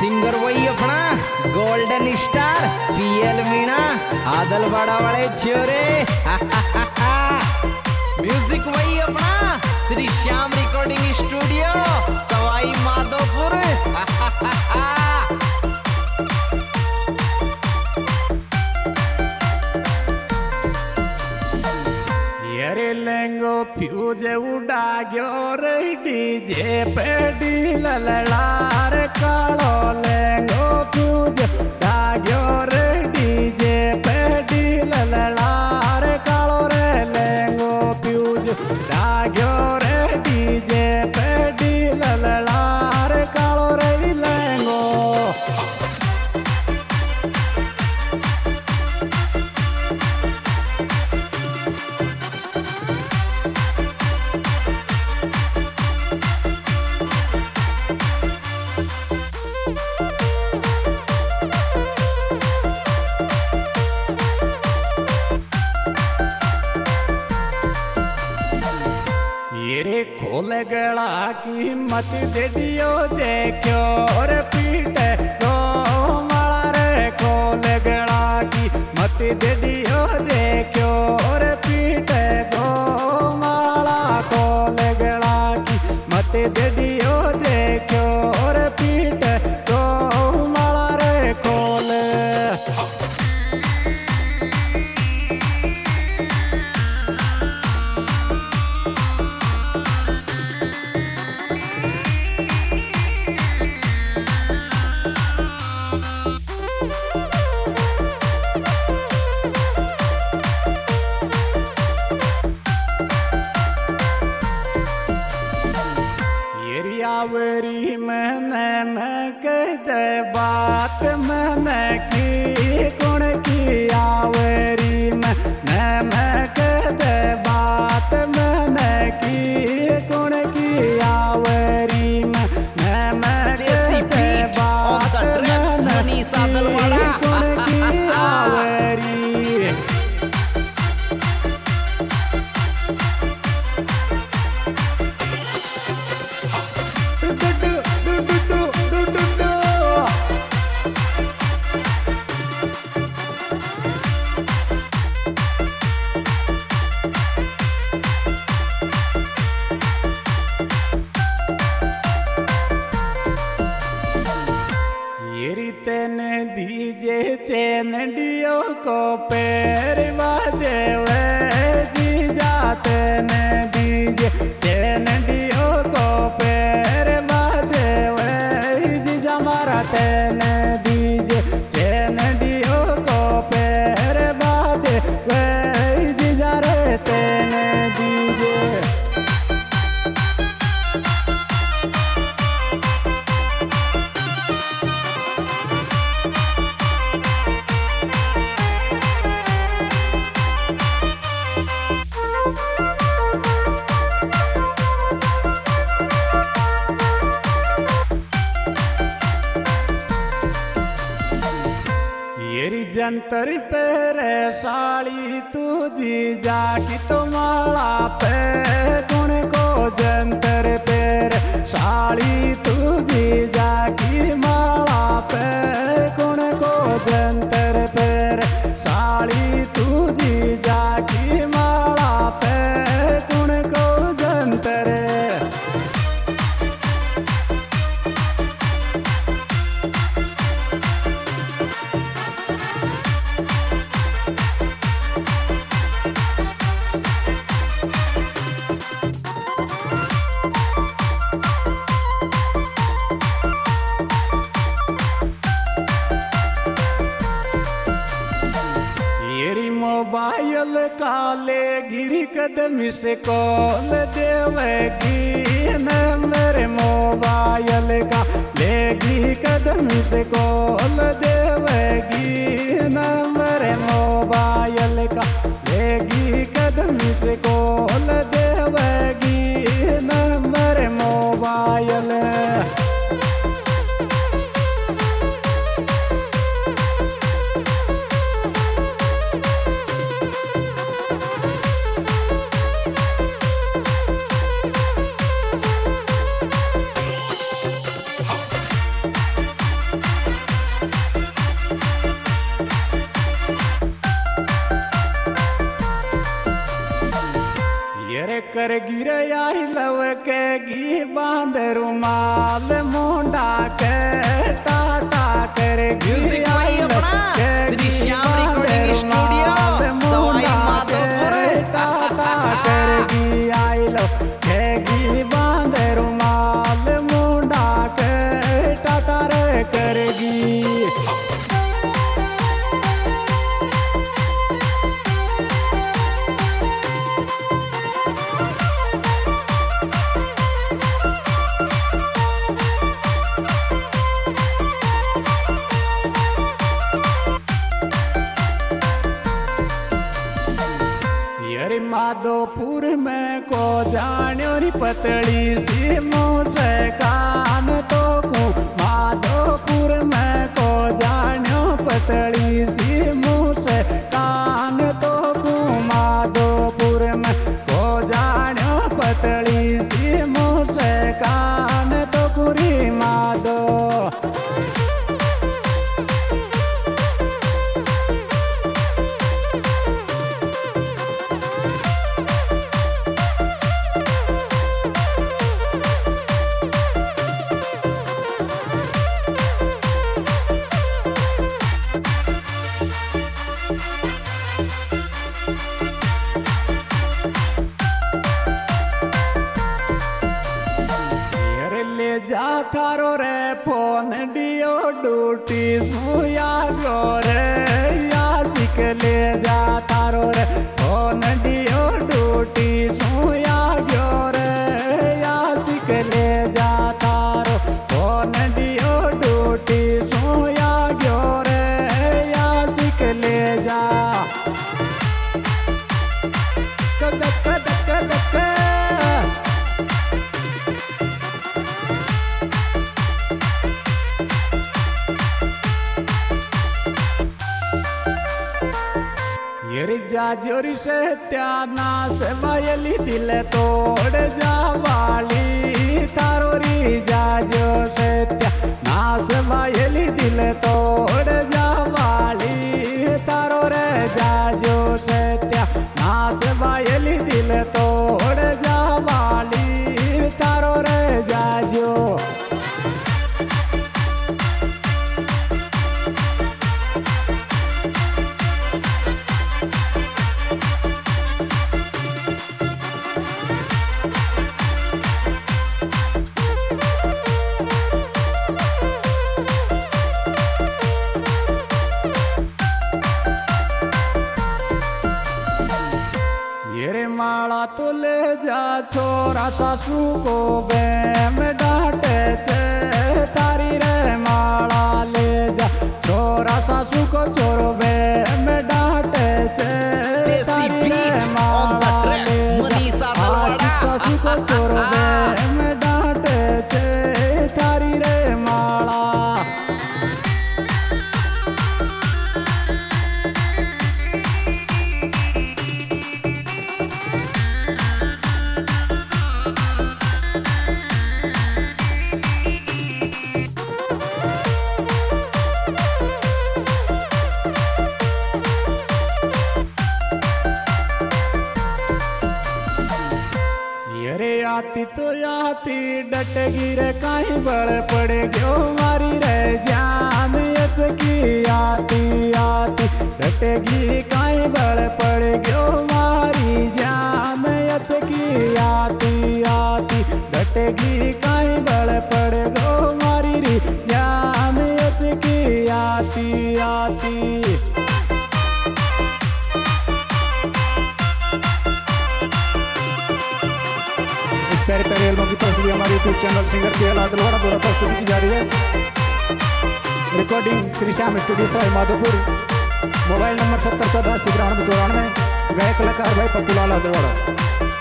Singer वही अपना golden star PL Meena आदल बड़ा वाले चोरे म्यूजिक वही अपना श्री श्याम रिकॉर्डिंग स्टूडियो सवाई माधोपुर येरे लेंगो फ्यूज उड़ा गयो रे डीजे पे डी ललड़ार कालो लेंगो फ्यूज उड़ा गयो रे डीजे पे डी ललड़ार कालो रे लेंगो फ्यूज उड़ा गयो रे डीजे पे डी ललड़ार कालो रे लेंगो येरे खोल गला की मत दे दियो देखो और पीटे गो माला रे खोल गला की मत दे दियो देखो और पीटे गो माला खोल गला की मत दे दियो देखो और पीटे गो माला रे खोल यावरी मैंने मैं कहते बात मैंने की कौन की यावरी मैं कहते बात मैंने की कौन की यावरी मैं कहते बात मैंने की कौन की यावरी तेने दीजे चैन डियो को पैरवा देवे जीजा तेने दीजे चैन डियो को पैरवा देवे जीजा मारा तेने दीजे चैन डियो को पैरवा देवे जीजा रे तेने दीजे जंतर पे रे साड़ी तुझी जाकी तो माला पे गुण को जंतर पे रे साड़ी तुझी जाकी माला पे गुण को जंतर पे रे साड़ी तुझी जाकी माला पे गुण को जंतर मोबाइल काले गिरी कदम से कॉल देवेगी न मेरे मोबाइल का लेगी कदम से कॉल देवेगी न मेरे मोबाइल का लेगी कदम से कॉल देवेगी न मेरे मोबाइल कर गिर आई लव के गी बांध रुमाल मुंडा के टाटा कर म्यूजिक भाई अपना Shri Shyam recording studio Sawai Madhopur tata करगी आई लव केगी बांध रुमाल मुंडा के टाटा रे करगी। माधोपुर में को जान्यो री पतली सी मुझे कान तो को माधोपुर में को जान्यो पतली सी मुझे कान तो को माधोपुर में को जान्यो पतली सी मुझे कान तो पूरी माधो। जा थारो रे फोन डियो ड्यूटी सुया गो रे या सिक ले जा थारो रे फोन डियो ड्यूटी सुया गो रे या सिक ले जा थारो फोन डियो ड्यूटी सुया गो रे या सिक ले जा। कदक कदक कदक जा जोरी से त्याना से वायली दिल तोड़ जा वाली तारोरी जा जो से त्याना से वायली दिल तोड़ जा वाली तारो रे जा जो से त्याना से वायली दिल तोड़ जा वाली तारो रे जा जो। माला तो ले जा छोरा सासू को बेम डांटे छे तारी रे माला ले जा छोरा सासू को छोरो बेम डांटे छे तारी रे माला ले जा सासू को छोरो बेम डांटे छे तारी रे माला। आती तो आती डट गिरे कहीं बड़ पड़े गयो मारी रे जान की आती आती डट गी कहीं बड़ पड़े गयो मारी जान की आती आती डट गी कहीं बड़ पड़े गयो मारी री जान की आती आती। प्यारे प्यारे एल्बम की प्रस्तुति हमारे यूट्यूब चैनल सिंगर के आदल द्वारा प्रस्तुति की जा रही है। Recording Shri Shyam studio Sawai Madhopur. Mobile number 70 14 94 94। गायक कलाकार भाई पप्पूलाल आदलवाड़ा।